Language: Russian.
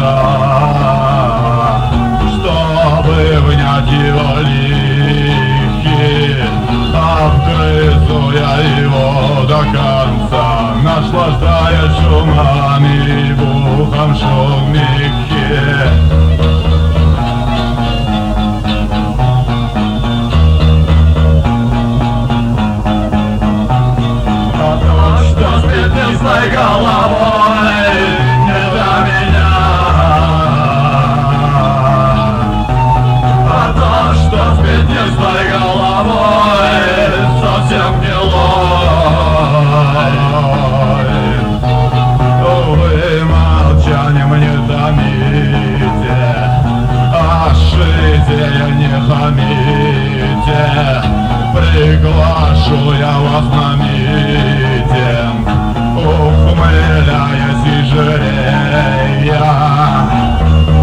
чтобы внять его лихи. Обгрызу я его до конца, наслаждаясь шумами и бухом шумихи. С моей головой не до меня, а то, что спит не с моей головой, совсем не лой. Вы молчанием не томите, ошите, не хамите, приглашу я вас на митинг, ухмыляясь и жирея.